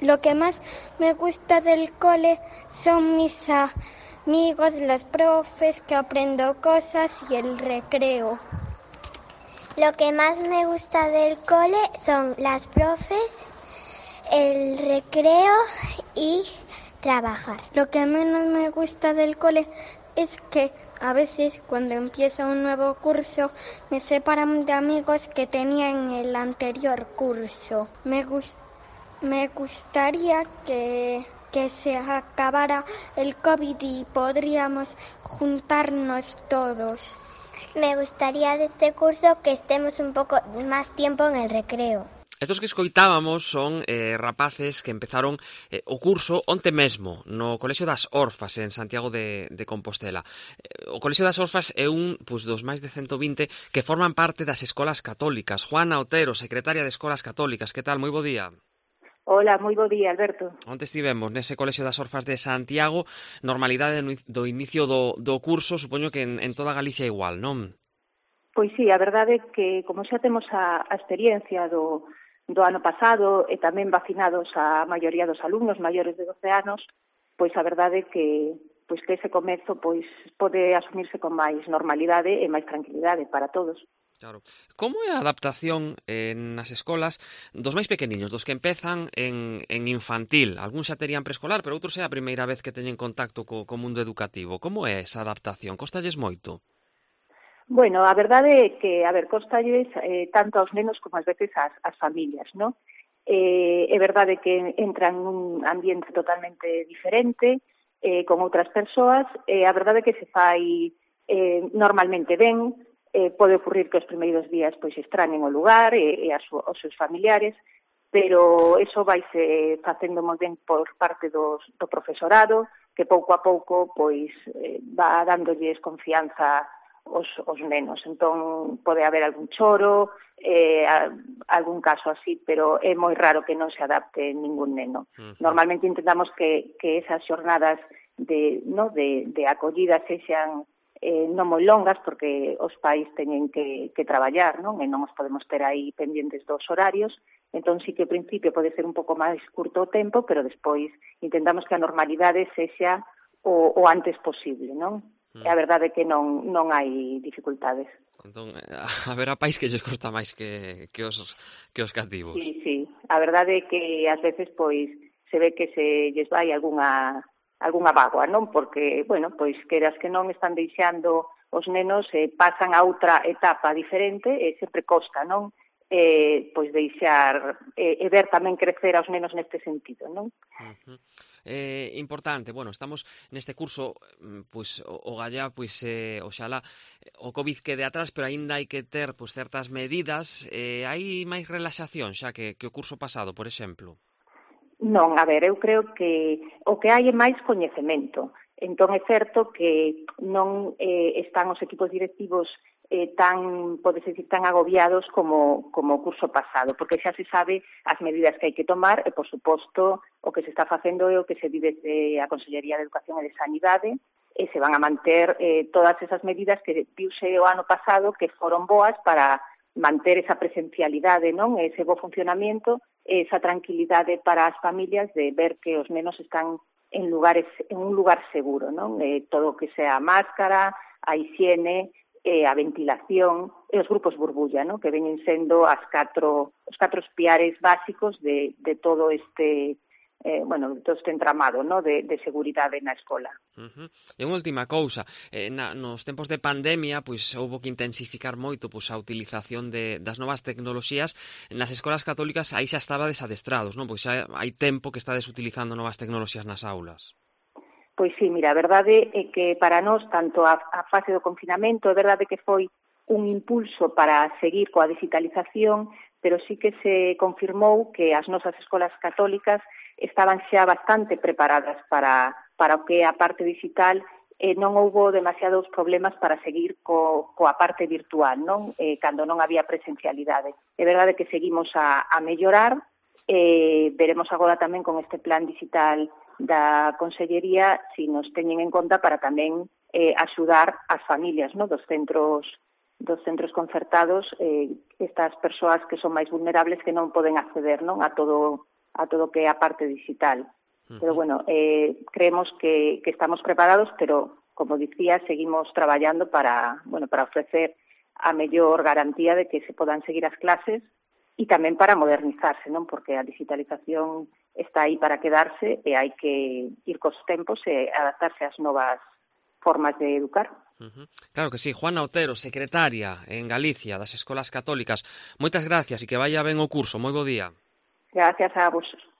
Lo que más me gusta del cole son mis amigos, los profes, que aprendo cosas y el recreo. Lo que más me gusta del cole son las profes, el recreo y trabajar. Lo que menos me gusta del cole es que a veces cuando empieza un nuevo curso me separan de amigos que tenía en el anterior curso. Me gustaría que se acabara el COVID y podríamos juntarnos todos. Me gustaría de este curso que estemos un pouco máis tiempo en el recreo. Estos que escoitábamos son rapaces que empezaron o curso onte mesmo no Colexio das Orfas en Santiago de Compostela. O Colexio das Orfas é un dos máis de 120 que forman parte das escolas católicas. Juana Otero, secretaria de Escolas Católicas, que tal? Moi bo día. Hola, moi bo día, Alberto. Onte estivemos nese Colexio das Orfas de Santiago, normalidade do inicio do curso, supoño que en toda Galicia igual, non? Pois sí, a verdade é que como xa temos a experiencia do ano pasado e tamén vacinados a maioría dos alumnos maiores de 12 anos, pois a verdade é que ese comezo pode asumirse con máis normalidade e máis tranquilidade para todos. Claro. Como é a adaptación nas escolas dos máis pequeniños, dos que empezan en infantil? Algúns xa terían preescolar, pero outros é a primeira vez que teñen contacto co mundo educativo. Como é esa adaptación? Cóstalles moito? Bueno, a verdade é que, costalles tanto aos nenos como ás veces ás familias, non? É verdade que entran nun ambiente totalmente diferente, con outras persoas, a verdade é que se fai normalmente ben. Pode ocurrir que os primeiros días extrañen o lugar e os seus familiares, pero eso vaise facendo moi ben por parte do profesorado, que pouco a pouco va dándolles confianza os nenos. Entón pode haber algún choro, algún caso así, pero é moi raro que non se adapte ningún neno. Normalmente intentamos que esas xornadas de acollida sexan non moi longas, porque os pais teñen que traballar, non? E non os podemos ter aí pendientes dos horarios. Entón, sí que ao principio pode ser un pouco máis curto o tempo, pero despois intentamos que a normalidade sexa o antes posible, non? E a verdade é que non hai dificultades. Entón, haberá pais que lles costa máis que os cativos. Sí. A verdade é que ás veces se ve que se lles vai algunha bágoa, non? Porque, queras que non están deixando os nenos pasan a outra etapa diferente e sempre costa, non? Deixar e ver tamén crecer aos nenos neste sentido, non? Importante, estamos neste curso, o galla, oxalá o COVID quede atrás, pero aínda hai que ter certas medidas. Hai máis relaxación xa que o curso pasado, por exemplo? Non, eu creo que o que hai é máis coñecemento. Entón é certo que non están os equipos directivos tan agobiados como o curso pasado, porque xa se sabe as medidas que hai que tomar e, por suposto, o que se está facendo é o que se di desde a Consellería de Educación e de Sanidade, e se van a manter todas esas medidas que viuse o ano pasado que foron boas para manter esa presencialidade, non? Ese bo funcionamento, esa tranquilidade para as familias de ver que os nenos están en un lugar seguro, non? Todo o que sea a máscara, a higiene, a ventilación e os grupos burbulla, non? Que veñen sendo os catro piares básicos de todo este todo este entramado, ¿no? de seguridade na escola. E unha última cousa, nos tempos de pandemia houbo que intensificar moito a utilización das novas tecnoloxías. Nas escolas católicas aí xa estaba desadestrados, non? Pois xa hai tempo que estades utilizando novas tecnoloxías nas aulas. Pois sí, mira, a verdade é que para nós, tanto a fase do confinamento, é verdade que foi un impulso para seguir coa digitalización, pero sí que se confirmou que as nosas escolas católicas estaban xa bastante preparadas para o que é a parte digital e non houbo demasiados problemas para seguir coa parte virtual, non? Cando non había presencialidade. É verdade que seguimos a mellorar, veremos agora tamén con este plan digital da Consellería si nos teñen en conta para tamén axudar as familias, non? Dos centros concertados, estas persoas que son máis vulnerables que non poden acceder, non? A todo todo que é a parte digital. Pero bueno, creemos que estamos preparados, pero como dicía, seguimos traballando para ofrecer a mellor garantía de que se podan seguir as clases e tamén para modernizarse, non? Porque a digitalización está aí para quedarse e hai que ir cos tempos e adaptarse ás novas formas de educar. Claro que sí. Juana Otero, secretaria en Galicia das Escolas Católicas. Moitas gracias e que vaya ben o curso. Moi bo día. Gracias a vos.